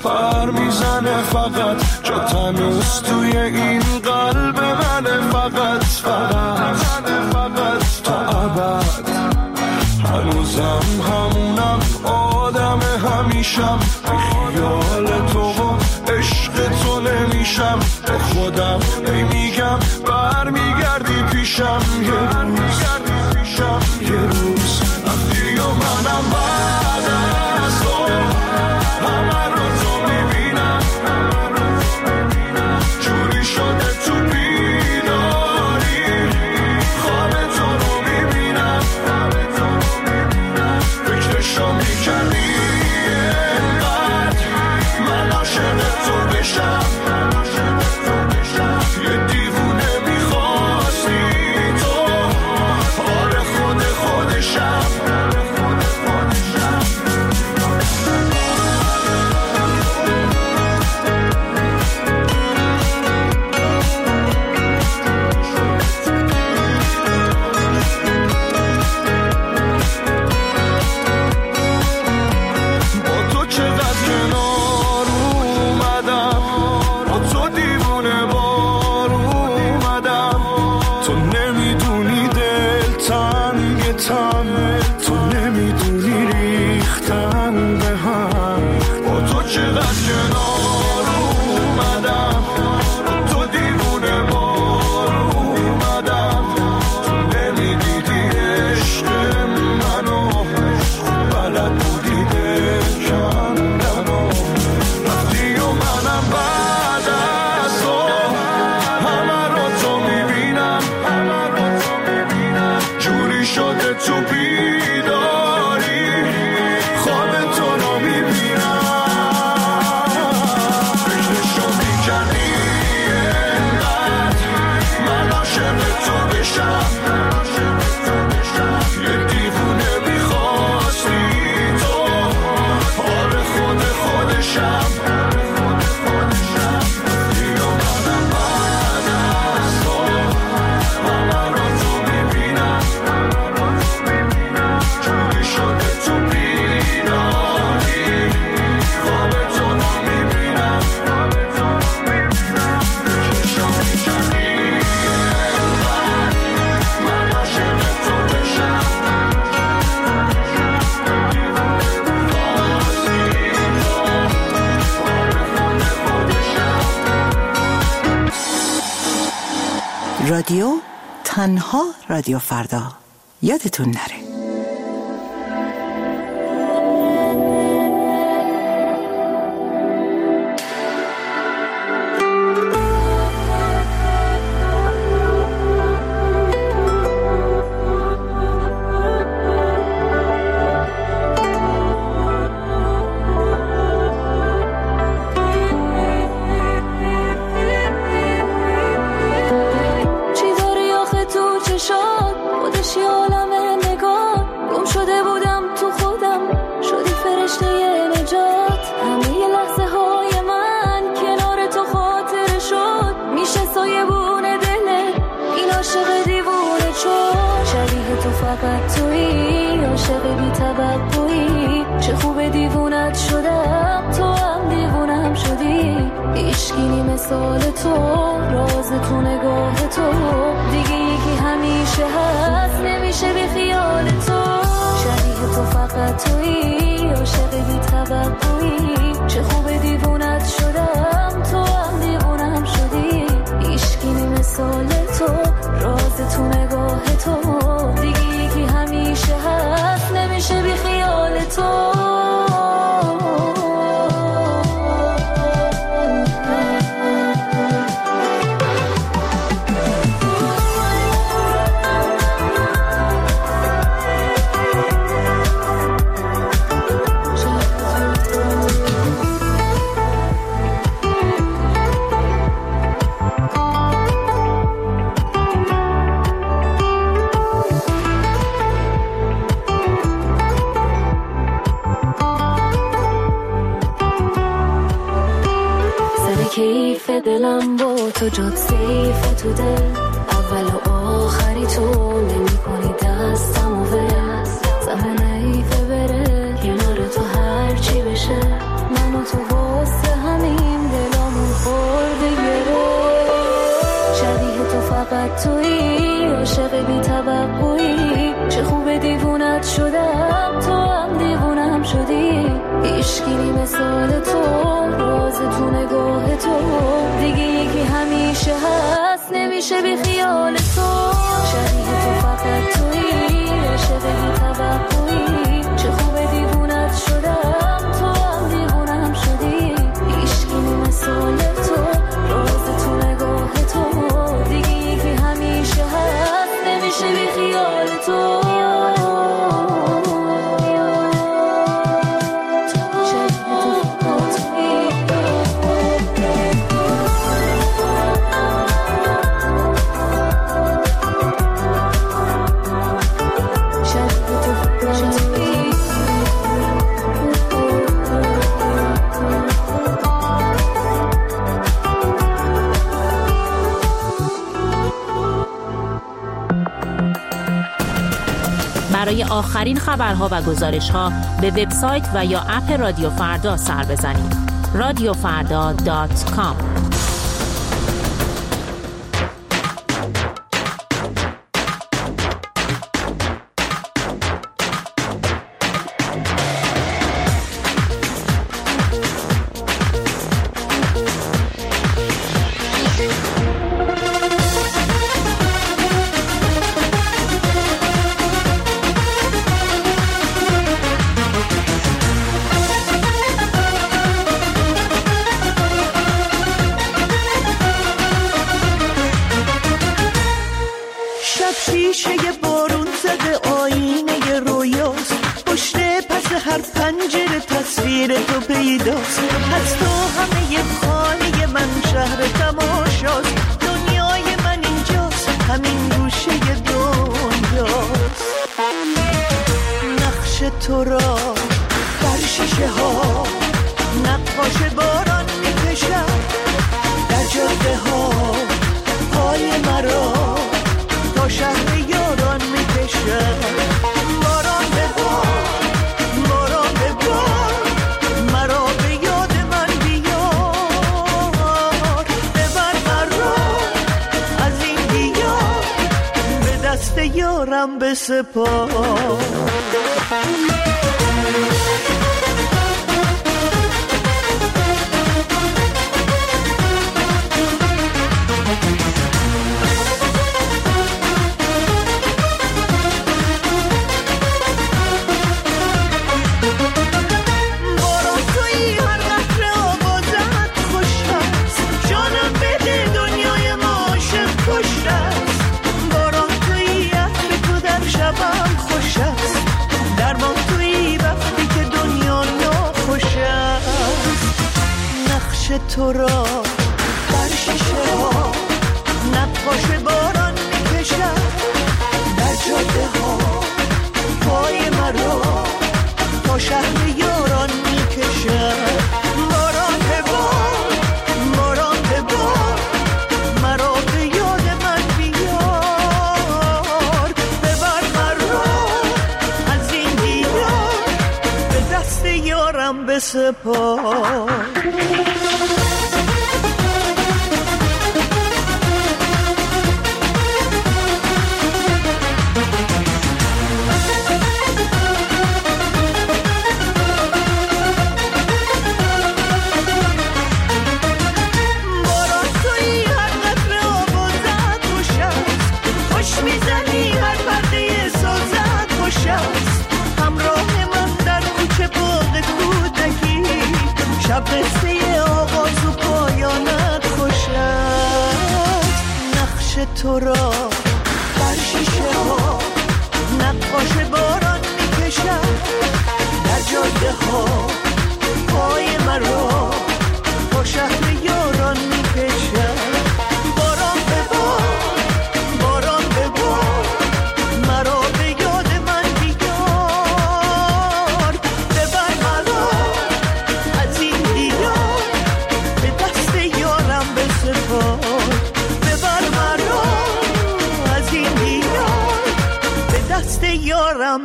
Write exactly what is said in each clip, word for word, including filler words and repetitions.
پر میزنه فقط جا تنوز توی این قلب منه فقط فقط فقط تا ابد هنوزم همونم آدم همیشم خیال تو و عشق تو نمیشم با خودم میگم برمیگردی پیشم یه روز یه روز وقتی و منم بعد از تو همه رو تو میبینم جوری شده تو بیداری خواب تو رو میبینم فکرشو میکردی اینقدر من عاشق تو بشم یه دیوونه میخواستی تو آره خود خودشم تو نمیدونی ریختن به هم با تو چقدر کنار اومدم با تو دیوونه بار اومدم تو نمیدیدی عشق منو بلد بودی دل کندنو رفتی و منم بعد از تو همه رو تو میبینم جوری شده تو بیداری خواب تو رو میبینم فکرشو میکردی اینقدر من عاشق تو بشم یه دیوونه میخواستی تو آره خود خودشم رادیو تنها رادیو فردا یادتون نره. فقط تویی عاشق بی توقعی چه خوب دیوونت شدم تو هم دیوونم شدی عشقی مثال تو راز تو نگاه تو دیگه یکی همیشه هست نمیشه بی خیال تو شبیه تو فقط تویی عاشق بی توقعی چه خوب دیوونت شدم تو هم دیوونم شدی عشقی مثال تو راز تو نگاه تو دیگه یکی همیشه هست نمیشه بی خیال تو کیف دلم با تو جد سیف تو دل اول و آخری تو نمی کنی دستم و ول زمان ایفه بره کنار تو هر چی بشه من و تو واسه فقط تویی، عاشق بی توقعی، چه خوب دیوونت شدم، تو هم دیوونم شدی، هیچکی نی مثال تو، راز تو نگاه تو، دیگه یکی همیشه هست، نمیشه بی خیال تو، شبیه تو فقط تویی، عاشق بی توقعی، چه خوب دیوونت شدم، تو هم دیوونم شدی، هیچکی نی مثال تو، راز تو نگاه تو، دیگه یکی همیشه هست، نمیشه بی خیال تو. برای آخرین خبرها و گزارش‌ها به وبسایت و یا اپ رادیو فردا سر بزنید. رادیو فردا دات کام. شیشه بارون زده آینه رویاست، پشت پس هر پنجره تصویر تو پیداست، از تو همه خانه من شهر تماشاست، دنیای من اینجاست، همین گوشه دنیاست، نقش تو را بر شیشه ها نقاش باران میکشد، در جاده ها پای مرا تا شهر یاران میکشد، باران ببار باران ببار مرا به یاد من بیار، ببر مرا از این دیار به دست یارم بسپار. تو را بر شیشه ها نقاش باران میکشد، در جاده ها پای مرا تا شهر یاران میکشد، باران ببار باران ببار مرا به یاد من بیار، ببر مرا از این دیار به دست یارم بسپار. شب قصه آغاز و پایانت خوش است، نقش تو را بر شیشه ها نقاش باران میکشد، در جاده ها پای مرا با شهر یاران میکشد، باران ببار باران ببار مرا به یاد من بیار، ببر مرا از این دیار به دست یارم بسپار، ببر مرا از این دیار به دست یارم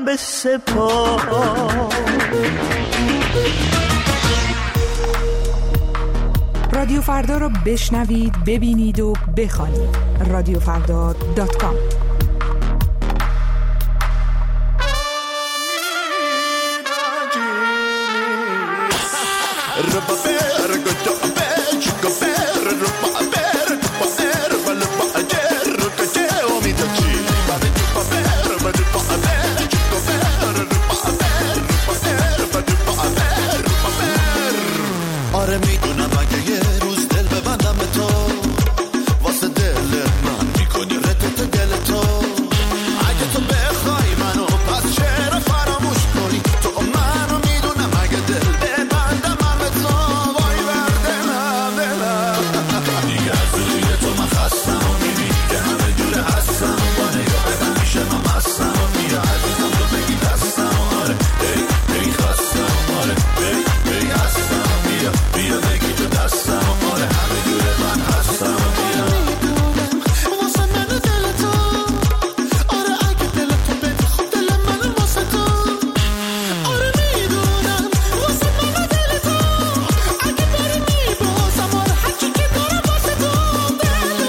بسپار. رادیو فردا رو بشنوید، ببینید و بخوانید. رادیو فردا دات کام. آره میدونم اگه یه روز دل ببندم به تو، واسه دل من میکنی ردت دل تو. اگه تو بخوای منو پس چرا فراموش کنی؟ تو منو میدونم اگه دل ببندم من به تو، وای بر دلم دلم دیگه از روی تو من خستم و میبینی که همه جوره هستم، با نگاه میشه من مستم و بیا عزیزم تو بگی دستم. آره ای ای خستم، آره ای ای هستم، بیا بیا بگی تو دستم. آره همه جوره من هستم، بیا واسه من دل تو. آره اگه دل تو بدی خود دل من واسه تو. آره میدونم واسه من دل تو، اگه بری میبازم. آره هرچی که دارم واسه تو دلو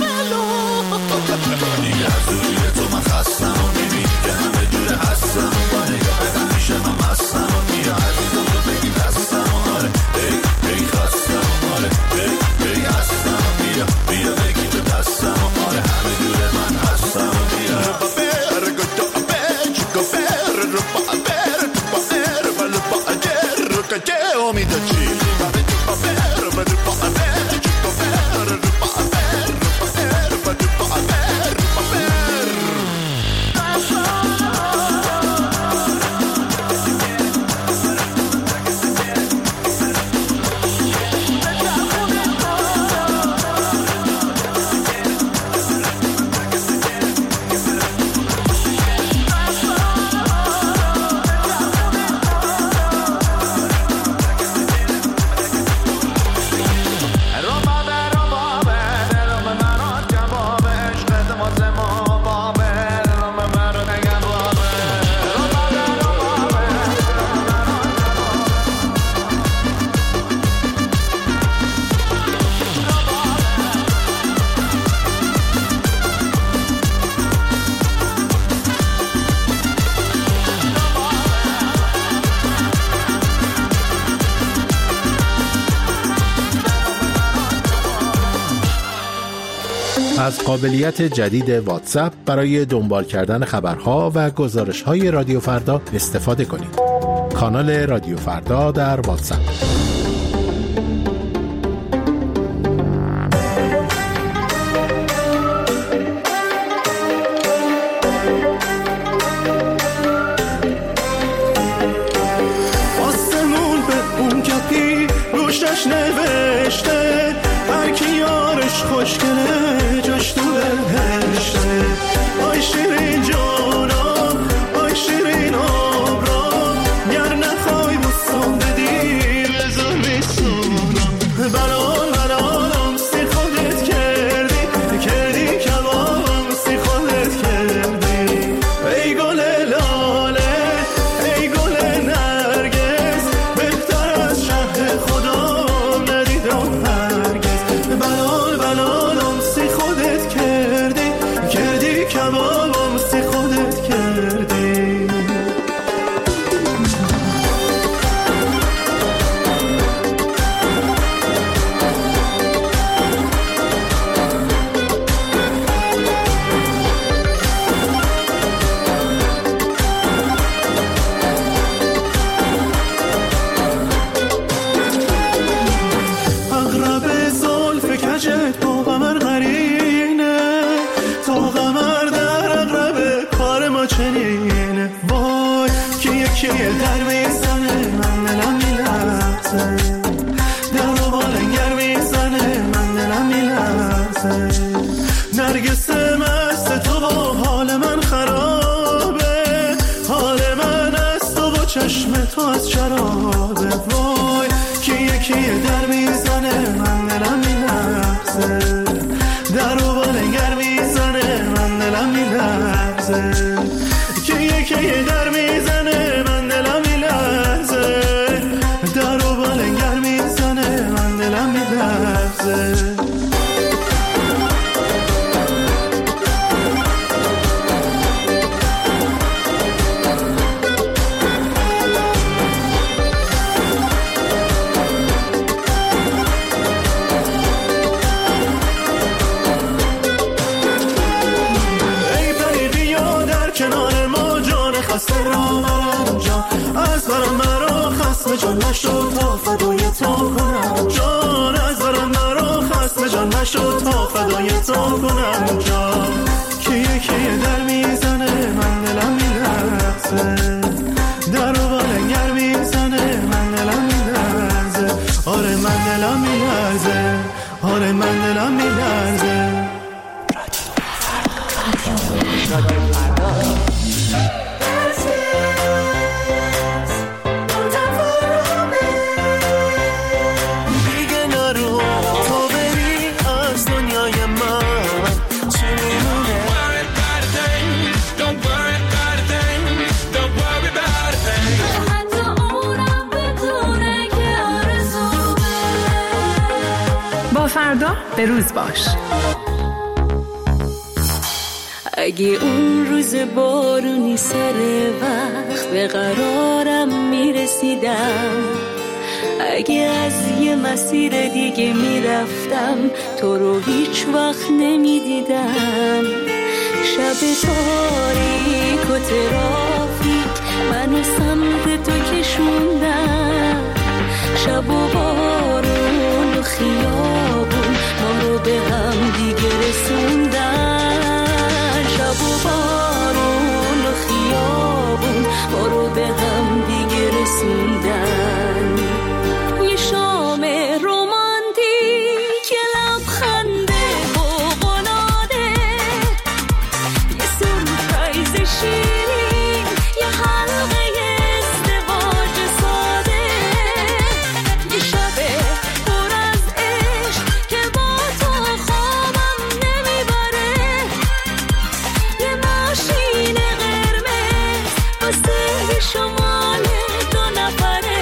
ملو. دیگه از روی تو من خستم و میبینی که همه جوره هستم، با نگاه بدم میشه من مستم و بیا عزیزم تو بگی دستم. آره ای ای خستم، آره ای ای هستم، بیا بیا بگی تو دستم. آره همه جوره من هستم، بیا از قابلیت جدید واتساپ برای دنبال کردن خبرها و گزارش‌های رادیو فردا استفاده کنید. کانال رادیو فردا در واتساپ. آسمون به اون کپی روشش نوشته، هر کی یارش خوشگله جاش تو بهشته. آی شیرین جانم، آی شیرین آبرام، گر نخوای بوسم بدی بذار بسونم. بلال بلالم سی خودت کردی، کردی کبابم سی خودت کردی. ای گل لاله، ای گل نرگس، بهتر از شهر خدا ندیدم هرگز. بلال بلالم سی خودت کردی، کردی کبابم سی خودت کردی. اغرب زلف کجت با قمر قرینه، تا قمر در اغرب کار ما چنینه. وای که یکی در میزنه من دلم میلرزه، در و بالنگر میزنه من دلم میلرزه. نرگس مست تو با حال من خرابه، حال من از تو با چشم تو از شرابه. وای که یکی در میزنه من دلم میلرزه، در و بالنگر میزنه من دلم میلرزه. که یکی در میزنه من دلم میلرزه، در و بالنگر میزنه من دلم میلرزه. رقصه. جان نشد تا فدای تو کنم جان، از برم مرا خسم جان نشد تا فدای تو کنم جان. که یکی در میزنه من دلم میلرزه، در و بالنگر میزنه من دلم میلرزه. آره من دلم میلرزه، آره من دلم میلرزه. رادیو فردا فردا به روز باش. اگه اون روز بارونی سر وقت به قرارم میرسیدم، اگه از یه مسیر دیگه میرفتم تو رو هیچ وقت نمیدیدم، شب تاریک و ترافیک منو سمت تو کشوندم، شب و بارون و خیابون ما رو به هم دیگه رسوندن، شب و بارون و خیابون ما رو به هم دیگه رسوندن. یه شام رومانتیک، یه لبخنده فوق‌العاده، یه سورپرایز شیرین، یه حلقه ازدواج ساده، یه شب پر از عشق که با تو خوابم نمیبره، یه ماشین قرمز واسه شمال دو نفره.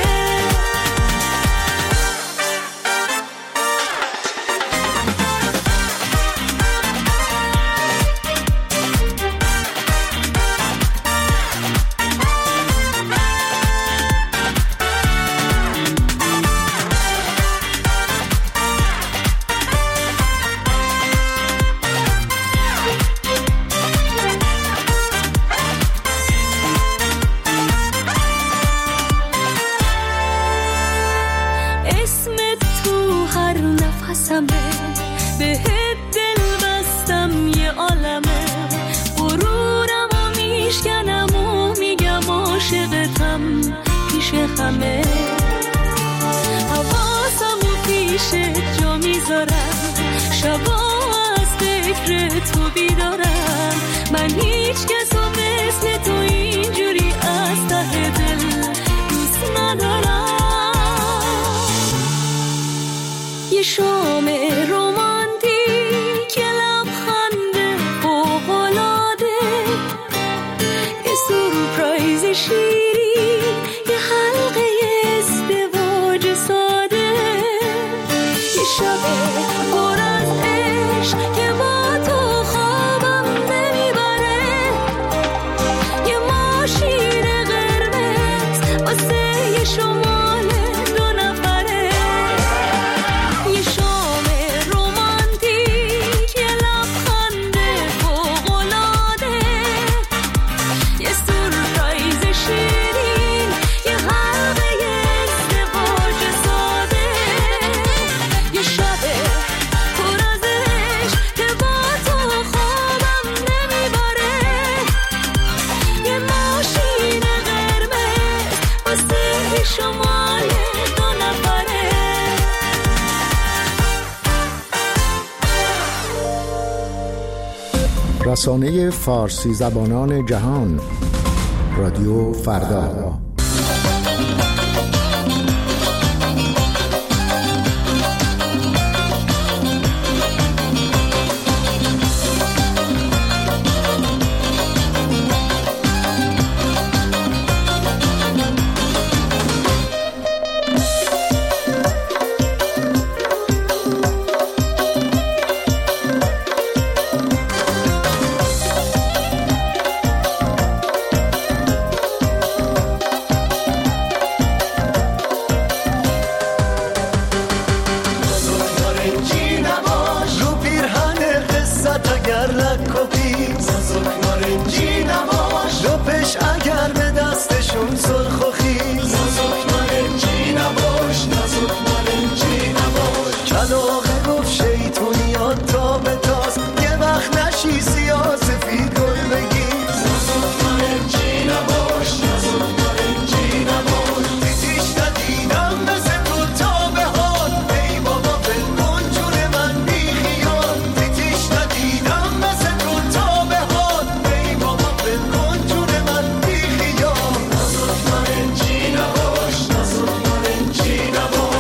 اسمت تو هر نفسمه، بهت دل بستم یه عالمه، غرورم و میشکنم و میگم عاشقتم پیش همه، حواسم و پیشت جا میذارم، شبا از فکر تو بیدارم، من هیچ کس و مثل تو اینجوری از ته دل دوست ندارم. یه شام رومانتیک، یه لبخنده فوق‌العاده، یه سورپرایز شیرین، یه حلقه ازدواج ساده، یه شب پر از عشق که با تو خوابم نمیبره، یه ماشین قرمز واسه یه شمال دو نفره. یه شام رومانتیک، یه لبخنده فوق‌العاده، یه سورپرایز شیرین، یه حلقه ازدواج ساده، یه شب پر از عشق که با تو خوابم نمیبره، یه ماشین قرمز واسه شمال دو نفره. رسانه فارسی زبانان جهان، رادیو فردا. نباشی سیاه سفید گل بگی نازک نارنجی نباش نازک نارنجی نباش دیدیش ندیدم مثل تو تا به حال ای بابا بلکن جون من بی خیال دیدیش ندیدم مثل تو تا به حال ای بابا بلکن جون من بی خیال نازک نارنجی نباش نازک نارنجی نباش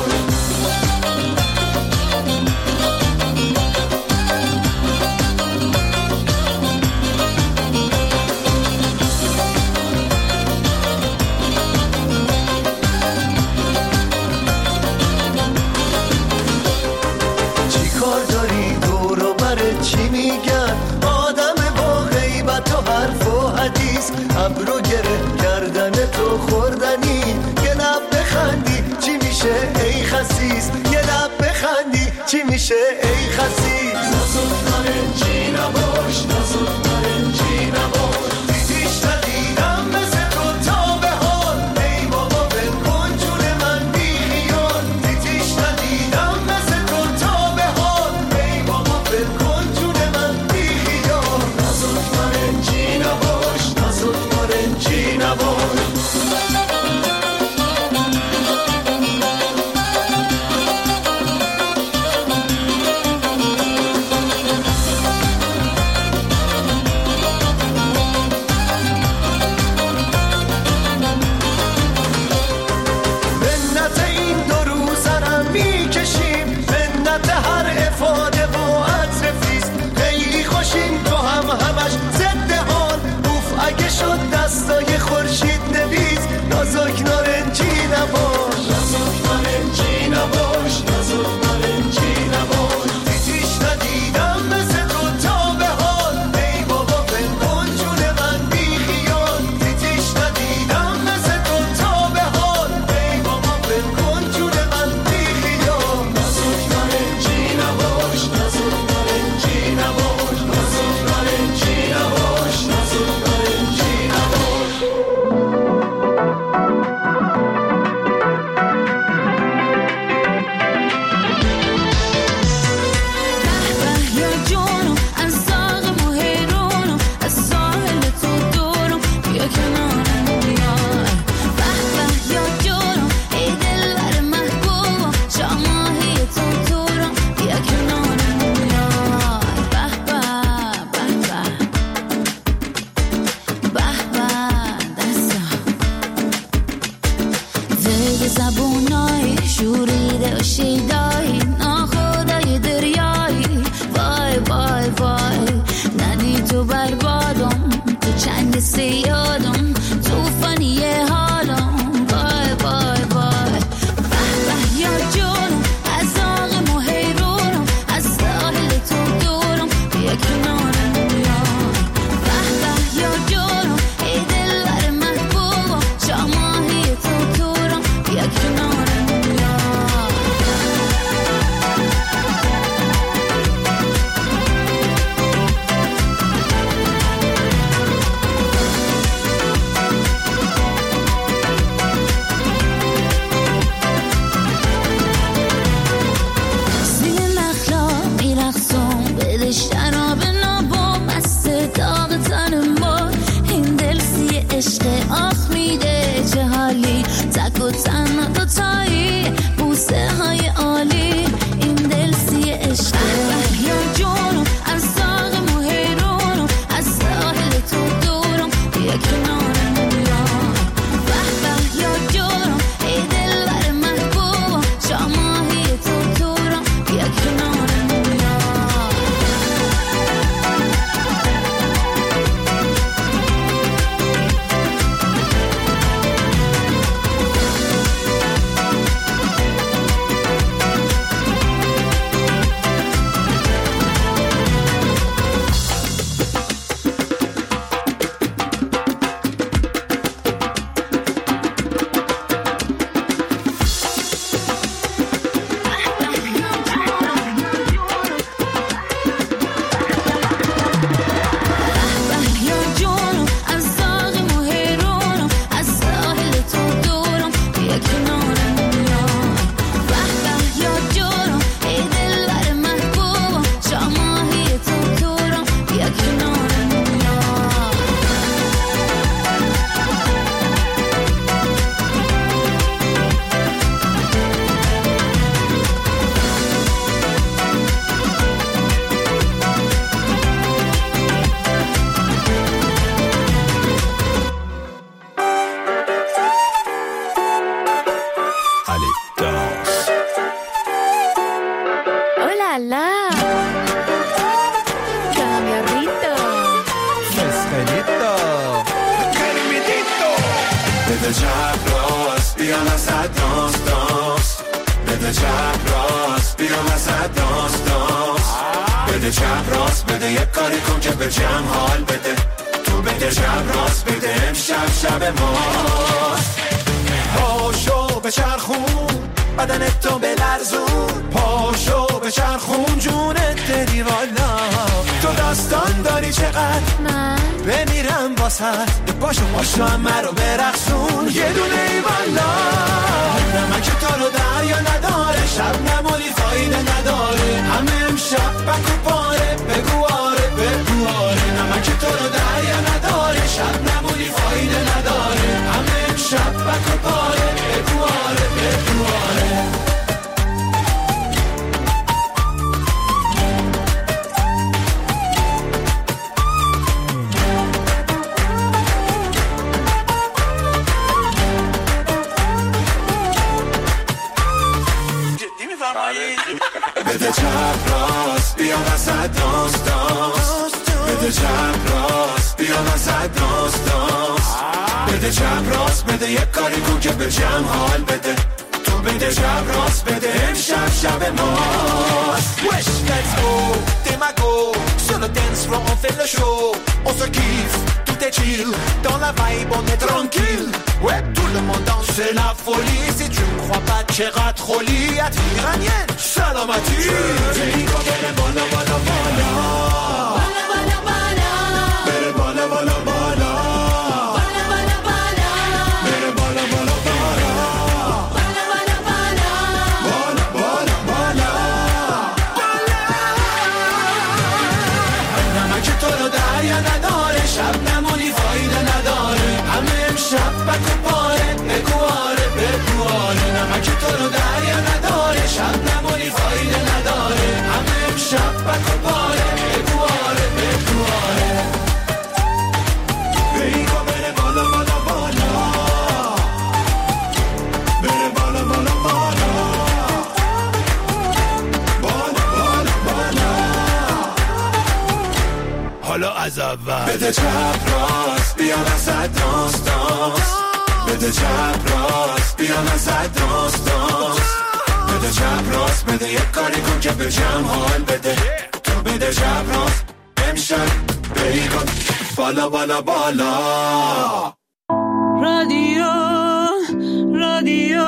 چی میگن آدم با غیبت و حرف و حدیث ابرو گره کردن تو خوردنی یه لب بخندی چی میشه ای خسیس یه لب بخندی چی میشه ای خسیس نازک نارنجی نباش نازک نارنجی نباش دیدیش ندیدم مثل تو تا به حال ای بابا بلکن جون من بی خیال دیدیش ندیدم مثل تو تا به حال ای بابا بلکن نارنجی نباش نازک نارنجی نباش منت این دو روزنم میکشیم منت هر افاده با عطر فیز خیلی خوشیم تو هم همش ضد حال اوف اگه شد دستای خورشید نویز نازک نارنجی نباش نازک نارنجی نباش نازک نارنجی نباش دیدیش ندیدم مثل تو تا به حال ای بابا بلکن جون من بی خیال دیدیش ندیدم مثل تو تا به حال ای بابا بلکن جون من بی خیال نازک نارنجی نباش نازک نارنجی نباش نازک نارنجی نباش نازک نارنجی نباش زبونای شوریده و شیدایی ناخدای دریایی وای وای وای ندی تو بربادم تو چنگ سیادم توفانی حالم وای وای وای به به یا جونم از آغم و حیرونم از ساحل تو دورم بیا کنارم بیای به به یا جونم ای دلبر محبوبم شاماهی تو دورم بیا کنارم بیای تک و تنها دوتایی بوسه های عالی این دل سی عشقه یا جونم از ساقم و حیرونم از ساحل تو دورم بیا کنارم بیای به به یا جونم ای دلبر محبوبم شاماهی تو دورم بیا کنارم بیای Caviarrito. مسخلیتو کلمیدیتو بده چپ راست بیا وسط دانس دانس بده چپ راست بیا وسط دانس دانس بده چپ راست بده یک کاری کن که به جمع حال بده تو بده چپ راست بده امشب شب ماست پاشو به چرخون بدنت تو بلرزون پاشو به چرخون جونت دری والا تو داستان داری چقدر من بمیرم واسد پاشو پاشو همه رو برقصون یه دونه ای والا نمک تو رو دریا نداره شب نمولی فایده نداره همه امشب بکو پاره بگو آره بگو آره نمک تو رو دریا نداره شب نمولی فایده نداره همه امشب بکو پاره بگو آره بگو آره بده چپ راست بیا وسط دانس دانس بده چپ راست بیا وسط دانس دانس بده چپ راست بده یک کاری کن که به جمع حال بده تو بده چپ راست بده امشب شب ماست Wesh, let's go, démago sur le dance floor on fait le show on se kiffe, tout est chill dans la vibe on est tranquille ouais, tout le monde danse, c'est la folie si tu me crois pas, tchera troli attire iranienne, salamati Rico, bere bola, bola, bola Bola, bola, bola Bere bola, bola, bola Bola, bola, bola Bere bola, bola, bola Bola, bola, bola Bola, bola, bola نمک تو رو دریا نداره شب نمونی فایده نداره همه امشب بکو پاره بگو آره بگو آره نمک تو رو دریا نداره شب نمونی فایده نداره همه امشب بکو پاره بگو آره بگو آره بیگو بره بالا بالا بالا بره بالا بالا بالا بالا بالا بالا حالا از اول بده چپ راست بیا وسط دانس دانس بده چپ راست بیا وسط دانس دانس بده چپ راست بده یک کاری کن که به جمع حال بده تو بده چپ راست امشب بری کن بالا بالا بالا رادیو رادیو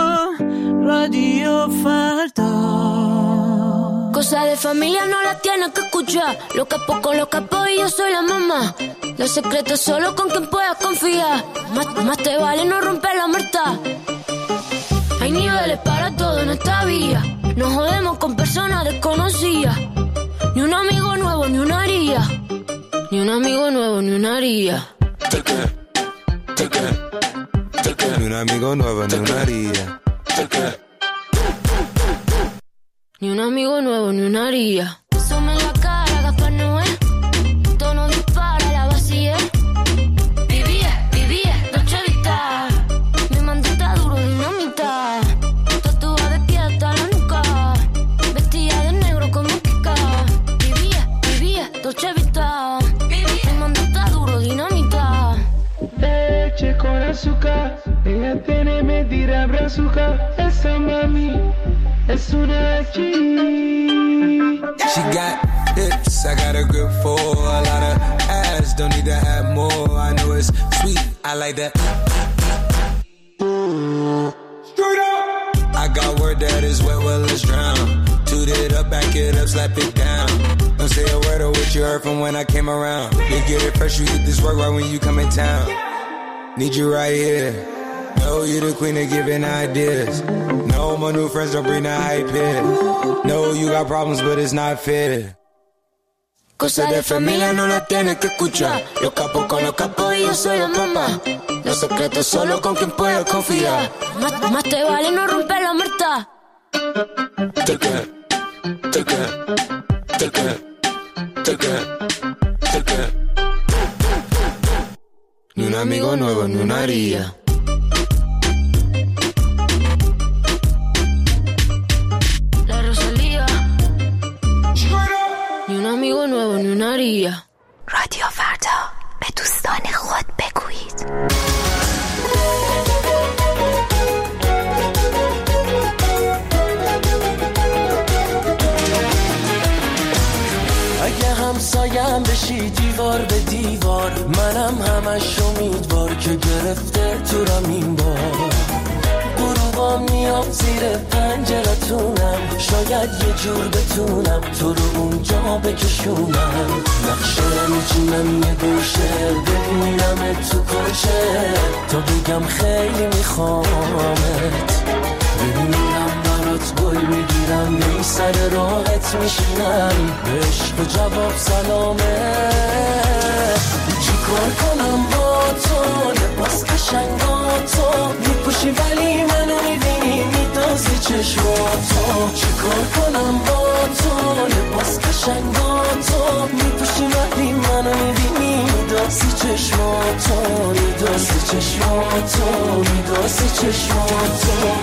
رادیو فردا Cosa de familia no la tienes que escuchar. Los capos con los capos y yo soy la mamá. Los secretos solo con quien puedas confiar. Más, más te vale no romper la muerta. Hay niveles para todo en esta vía. Nos jodemos con personas desconocidas. Ni un amigo nuevo ni una haría. Ni un amigo nuevo ni una haría. Ni un amigo nuevo ni una haría. Ni un amigo nuevo, ni una haría. Asome en la cara, Gaspar Noé. Tono dispara, la vacía. Vivía, vivía, Dolce Vita. Mi mandita duro, dinamita. Tatuada de pie hasta la nuca. Vestida de negro como Kika. Vivía, vivía, Dolce Vita. Mi mandita duro, dinamita. Leche con azúcar. Ella tiene medida brazuca. Esa mami. Es una G. She got hips, I got a grip for a lot of ass, don't need to have more. I know it's sweet, I like that. Straight up. I got word that is wet, well let's drown. Toot it up, back it up, slap it down. Don't say a word of what you heard from when I came around. You get it fresh, you get this work right when you come in town. Need you right here. Know you the queen of giving ideas. No, my new friends don't bring the hype here. No, you got problems, but it's not fair. Cosa de familia no la tienes que escuchar. Los capos con los capos y yo soy la mamá. Los secretos solo con quien puedas confiar. Más, más te vale no romper la muerta. Toca, toca, toca, toca, toca. Ni un amigo nuevo, ni una haría. conmigo nuevo ni una haría. رادیو فردا، به دوستان خود بگویید. اگه همسایم بشی دیوار به دیوار، منم همش امیدوار که گرفته تو رم این بار. غروبا میام زیر پنجرتونم، شاید یه جور بتونم تو رو اونجا بکشونم. نقشه میچینم یه گوشه، ببینم تو کوچه، تا بگم خیلی میخوامت. ببینم برات گل میگیرم، می سر راحت میشینم، عشق و جواب سلامه. چی کار کنم با تو، لباس قشنگاتو میپوشی ولی منو میبینی میدازی چشماتو. چی کار کنم با تو، لباس قشنگاتو میپوشی ولی منو میبینی میدازی چشماتو، میدازی چشماتو، میدازی چشماتو.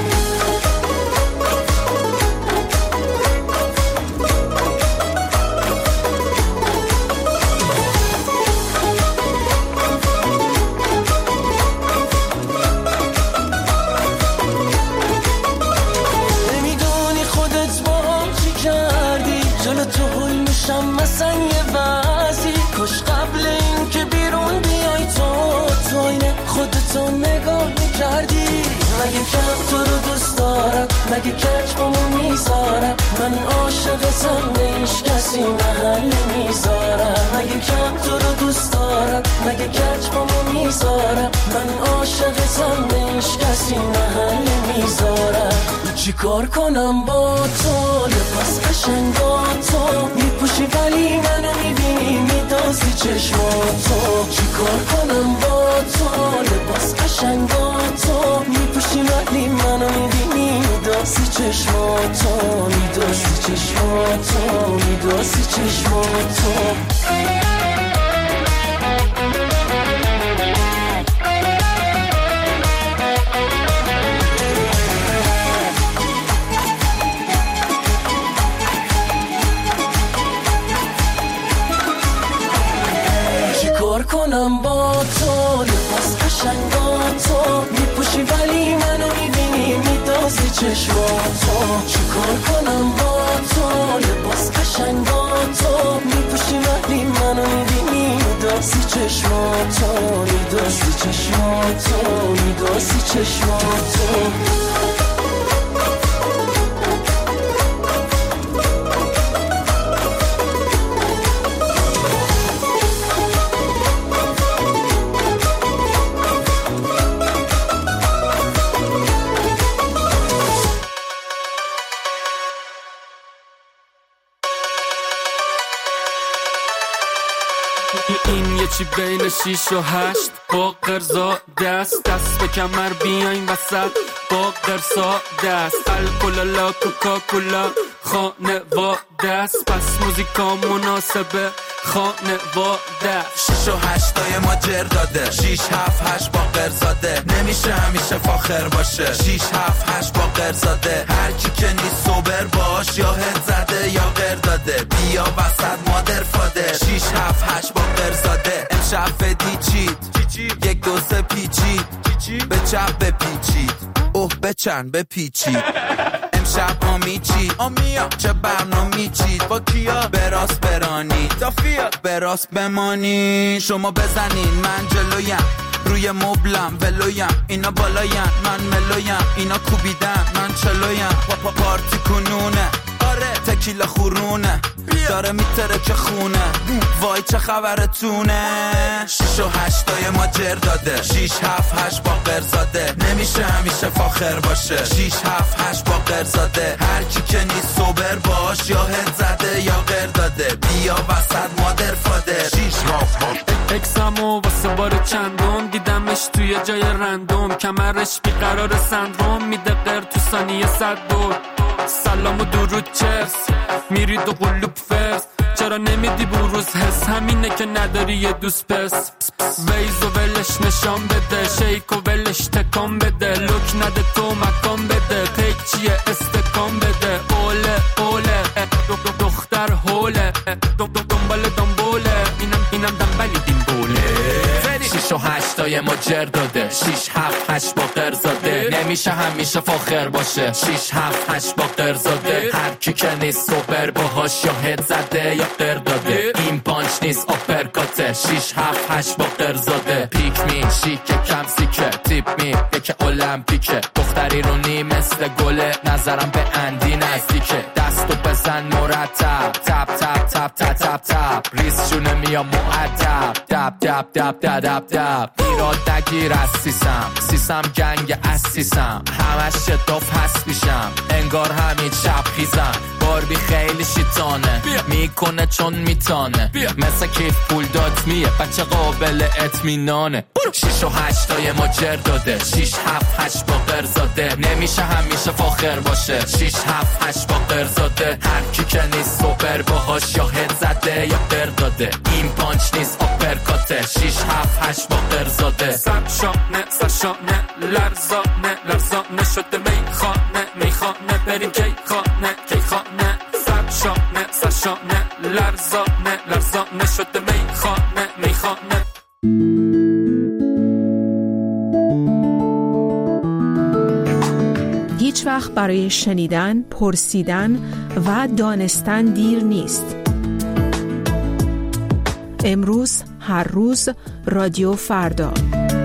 مثلا یه وضعی کاش قبل این که بیرون بیای تو تو اینه خودتو نگاه میکردی. مگه کم تو رو دوست دارم، مگه کچ بامو میذارم، من عاشقتم به هیچ کسی محل میذارم. مگه کم تو رو دوست دارم، مگه کچ بامو میذارم، من عاشقتم به هیچ کسی محل میذارم. چی کار کنم با تو، لباس قشنگاتو میپوشی ولی منو میبینی میدازی چشماتو. چی کار کنم با تو، لباس قشنگاتو میپوشی ولی منو میبینی میدازی چشماتو، میدازی چشماتو، میدازی چشماتو. کار کنم با تو، لباس قشنگاتو میپوشی ولی منو میبینی میدازی چشماتو. چی کار کنم با تو، لباس قشنگاتو میپوشی ولی منو میبینی میدازی چشماتو، میدازی چشماتو، میدازی چشماتو. این یه چی بین شیش و هشت با قرزا دست دست به کمر بیاین وسط با قرصا دست الکلالا کوکاکولا خانواده است، پس موزیکا مناسبه خانواده. شیش و هشتای ما جر داده، شیش هفت هشت با قرزاده، نمیشه همیشه فاخر باشه. شیش هفت هشت با قرزاده، هر کی که نیست سوبر باش، یا هد زده یا قر داده، بیا وسط مادر فاده. شیش هفت هشت با قرزاده، امشب فدی چید، یک دو سه پیچید، به چپ بپیچید، اوه به چند بپیچید. امشب آمی چید، آمیا چه برنامی چید، با کیا براست برانی تا فیات براست بمانی. شما بزنین من جلویم، روی مبلم ولویم، اینا بالایم من ملویم، اینا کوبیدن من چلویم. پا پارتی کنونه، آره تکیلا خورونه، داره میتره که خونه، وای چه خبرتونه. شیش و هشتای ما جر داده، شیش هفت هشت با قرزاده، نمیشه همیشه فاخر باشه. شیش هفت هشت با قرزاده، هر کی که نیست سوبر باش، یا هد زده یا قر داده، بیا وسط مادر فاده. شیش هفت هشت اکسامو واسه بار چندم دیدمش توی جای رندوم، کمرش بیقرار سندروم میده قر تو ثانیه صد دور. سلام و درود چرس، میری دو قلوب فرس، چرا نمیدی بروز حس، همینه که نداری یه دوست پس. ویز و ولش نشان بده، شیک و ولش تکان بده، لوک نده تو مکان بده، پیک چیه استکان بده. اوله اوله دختر هوله هشتای ما جر داده، شیش هفت هشت با قرزاده، نمیشه همیشه فاخر باشه، شیش هفت هشت با قرزاده، هر کی که نیست سوبر باهاش یا هد زده یا قر داده، این پانچ نیست آپرکاته، شیش هفت هشت با قرزاده، پیک می شیکه کم سیکه، تیپ می که المپیکه، دختری رو نی مثل گله، نظرم به اندی نزدیکه، دستو بزن مرتب، تپ تپ تپ تپ تپ تپ، ریز شونه میا معدب، دب دب دب دب دب دب، ایراد نگیر از سیسم، سیسم گنگ اسیسم، همش شتاف هست میشم، انگار همین شب خیزم، باربی خیلی شیطانه، میکنه چون میتانه، مثل کیف پول داد میه، بچه قابل اطمینانه، شیش و هشتای ما جر داده، شیش هفت هشت با قرزاده، نمیشه همیشه فاخر باشه، شیش هفت هشت با قرزاده، هر کی که نیست سوبر باهاش یا هد زده یا قر داده، این پانچ نیست آپرکاته، شیش هفت هشت با قرزاده، سرشانه سرشانه لرزانه لرزانه شده میخانه میخانه بریم کیخانه کیخانه، سرشانه سرشانه لرزانه لرزانه شده میخانه میخانه. هیچ وقت برای شنیدن، پرسیدن و دانستن دیر نیست. امروز، هر روز، رادیو فردا.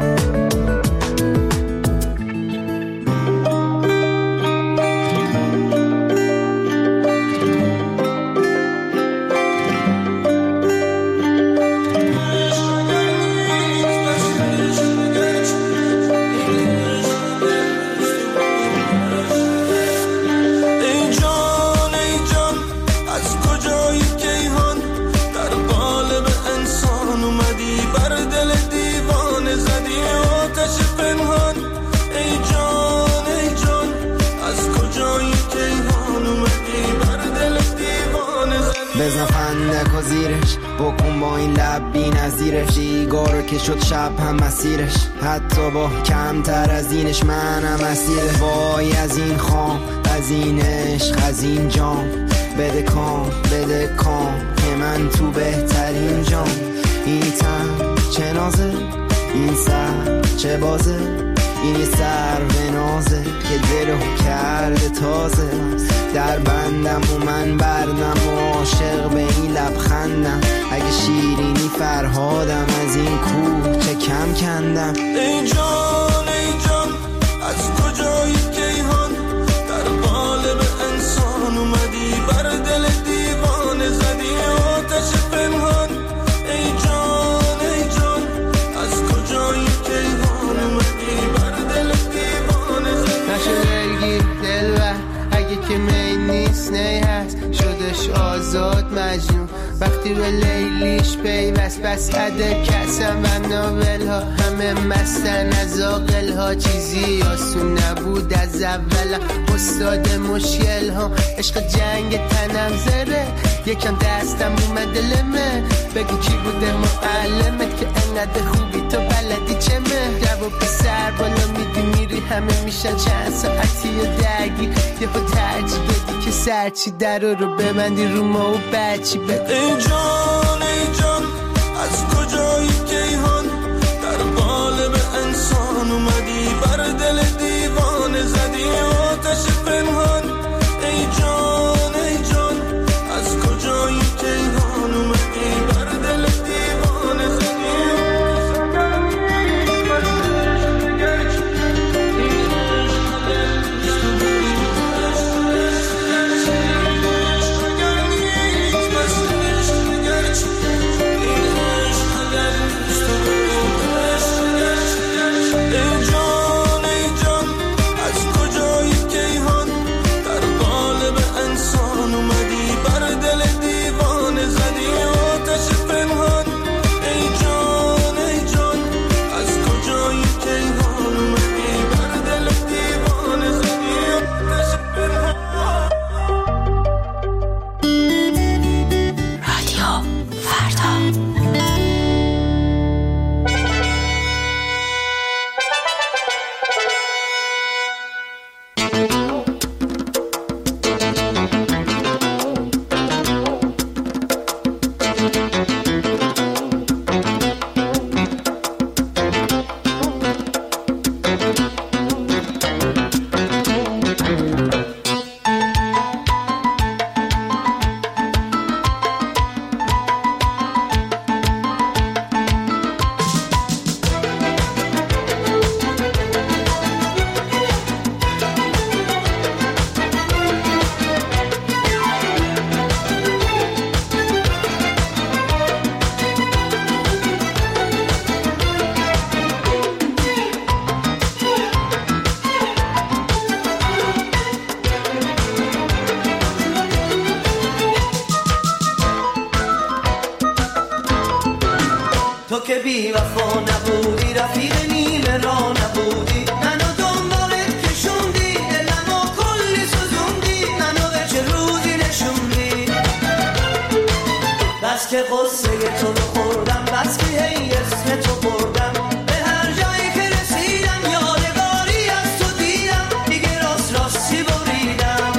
بزن فندک و زیرش، بکن با این لب بی نظیرش، دیگارو که شد شب هم مسیرش، حتی با کمتر از اینش منم اسیره، وای از این خام، از این عشق، از این جام، بده کام بده کام که من تو بهترین جام، این تن چه نازه، این سر چه بازه، این سر به نازه که دلو کرده تازه، در بندم و من بردم و عاشق به این لبخندم، اگه شیرینی فرهادم از این کوه چه کم کندم، ای جان ای جان از کجایی کیهان، در قالب انسان اومدی بر دل دیوانه زدی آتش پنهان، ای جان ای جان از کجایی کیهان اومدی بر دل دیوانه زدی، نشه دلگیر دلبر اگه که می نیست نی هست، شدش آزاد مجنون وقتی به لیلیش پیوست، بس عده کسم و ناول ها همه مستن از آقل ها، چیزی آسون نبود از اول، استاد مشکل ها عشق جنگ تنم زره، یکم دستم اومد لمه، بگو کی بوده معلمت که انقدر خوبی تو بلدی چه مه، جواب سر بالا میدی میری همه میشن چند ساعتی و درگی، یه خود ترجیح بدی که سرچی در رو ببندی رو ما و بچی بگو ای جان ای جان از کجایی کیهان، در قالب انسان اومدی بر دل دیوانه زدی آتش پنهان، ای جان ای جان از کجایی کیهان اومدی بر دل دیوانه زدی. تو که بی وفا نبودی، رفیق نیمه را نبودی، منو دنبالت کشوندی، دلمو کلی سوزوندی، منو به چه روزی نشوندی. بس که قصه تو رو خوردم، بس که هی اسم تو بردم، به هر جایی که رسیدم یادگاری از تو دیدم، دیگه راست راستی بریدم.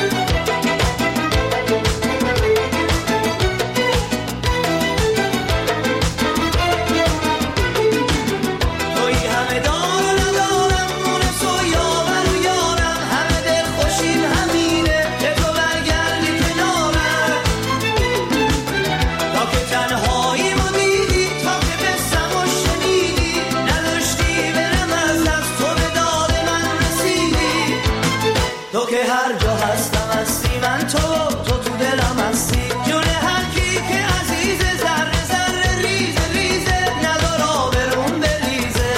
توی همه دار و ندارم، مونس و یاور و یارم، همه دل خوشیم همینه که تو برگردی کنارم. تا که تنهایی ما دیدی، تا که بستم و شنیدی، نداشتی برم از دست، تو به داد من رسیدی. تو که هر جا هستم هستی، من تو تو تو دلم هستی، جون هر کی که عزیزه، ذره ذره ریزه ریزه، ندار آبرون بریزه.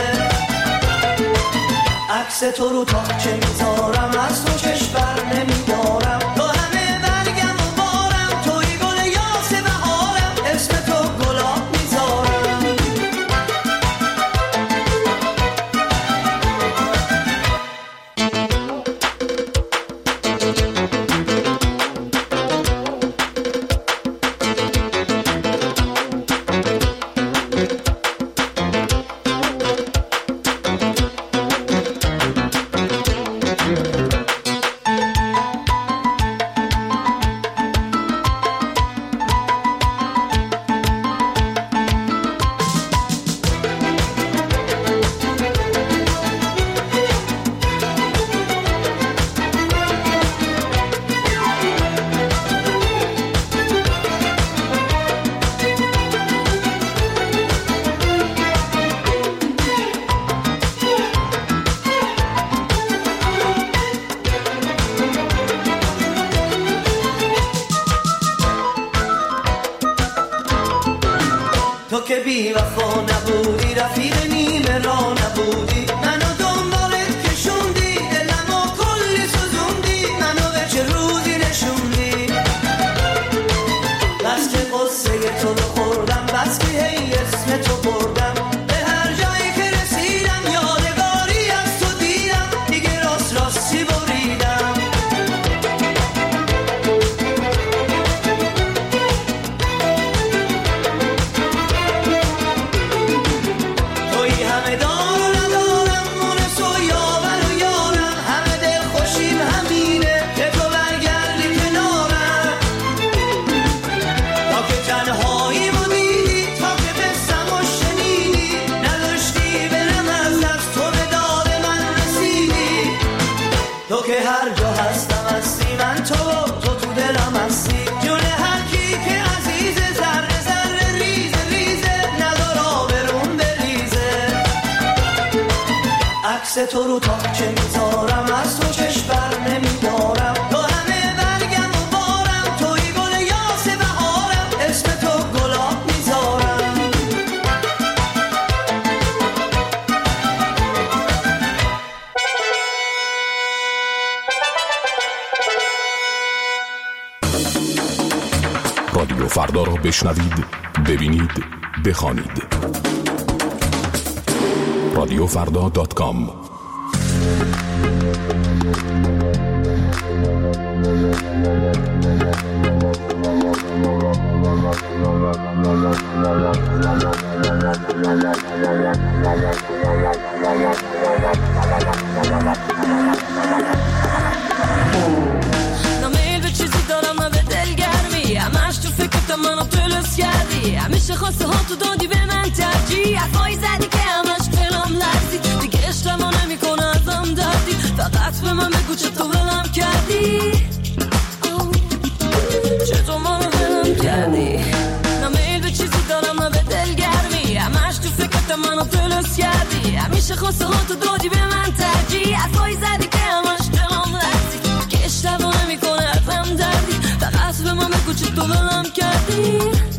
عکس تو رو تا چه میذارم، از تو چشم بر نمیدارم، تو همه برگم و بارم، توی گل یاس بهارم، اسم تو گلاب میذارم. تو که بی وفا نبودی، رفیق نیمه را نبودی، منو دنبالت کشوندی، دلمو کلی سوزوندی، منو به چه روزی نشوندی. بس که قصه تو رو خوردم، بس که هی اسم تو بردم، به هر جایی که رسیدم یادگاری از تو دیدم، دیگه راست راستی بریدم. توی همه دار و ندارم، مونس و یاور و یارم، همه دل خوشیم همینه که تو برگردی کنارم. تا که تنهایی ما دیدی، تا که بستم و شنیدی، نداشتی برم از دست، تو به داد من رسیدی. تو که هر جا هستم هستی، من تو تو تو دلم هستی، جون هر کی که عزیزه، ذره ذره ریزه ریزه، ندار آبرون بریزه. عکس تو رو تا چه میذارم، از تو چشم بر نمیدارم، تو همه برگم و بارم، توی گل یاس بهارم، اسم تو گلاب میذارم. رادیو فردا را بشنوید، ببینید، بخوانید. رادیو فردا دات کام. نمیل به چیزی دارم نه به دلگرمی، همش تو فکرت منو تلس کردی، همیشه خواسته ها تو دادی به من ترجیح، حرفایی زدی که همش دلم لرزی، دیگه اشتما نمیکنه ازم دردی، فقط به من بگو چطور ولم کردی، چطور منو ولم کردی. نمیل به چیزی دارم نه به دلگرمی، همش تو فکرت منو تلس کردی، همیشه خواسته ها تو دادی به من ترجیح، حرفایی زدی که همش دلم لرزی، دیگه اشتما نمیکنه ازم دردی، فقط به من بگو چطور ولم کردی،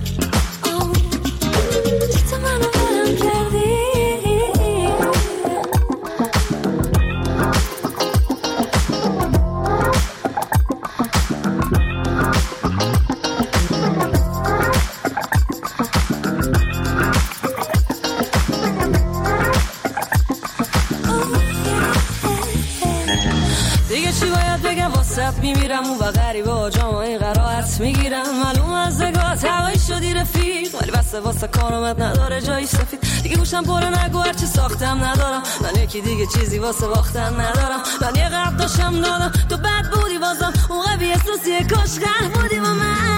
چطور منو ولم کردی. شب میمیرم و غریبه ها جامعه قرائت میگیرم. معلوم از نگاه هوایی شدی رفیق، ولی بسته واسه کارامت نداره جایی سفید. دیگه گوشم پره نگو هرچی ساختم ندارم، من یکی دیگه چیزی واسه باختم ندارم. من یه قرد داشتم دادم تو بد بودی بازم اون قوی احساسیه کاش قهر بودی با من.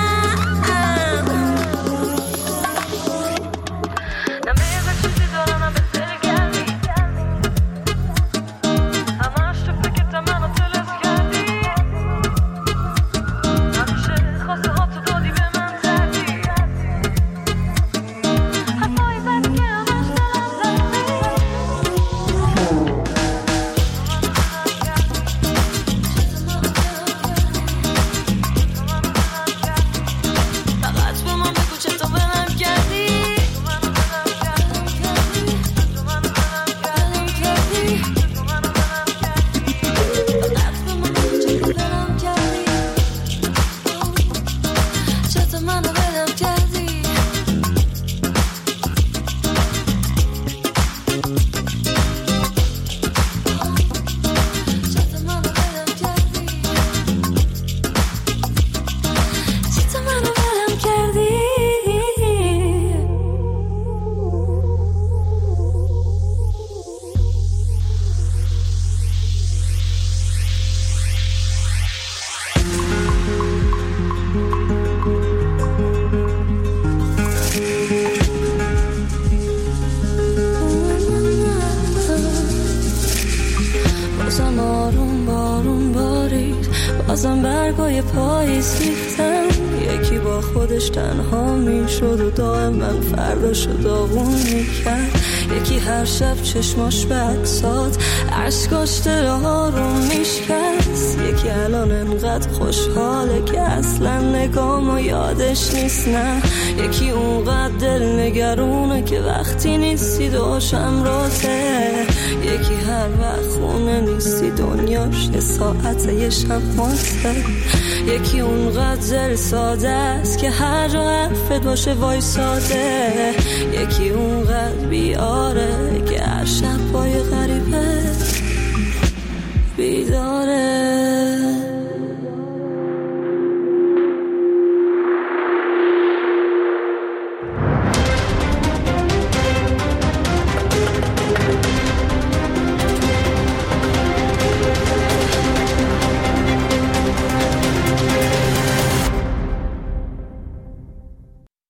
بازم برگای پاییز ریختن، یکی با خودش تنها میشد و دائم من فرداشو داغون میکرد. یکی هر شب چشماش به عکسات عشقاش دلها رو میشکست. یکی الان انقدر خوشحاله که اصلا نگامو یادش نیست. نه یکی اونقدر دل نگرونه که وقتی نیستی داشم راته. یکی هر وقت خونه نیستی دنیاش یه ساعته یه شماته. یکی اونقدر دل ساده است که هر جا حرفت باشه وای ساده. یکی اونقدر بیاره که هر شب پای غریبه بیداره.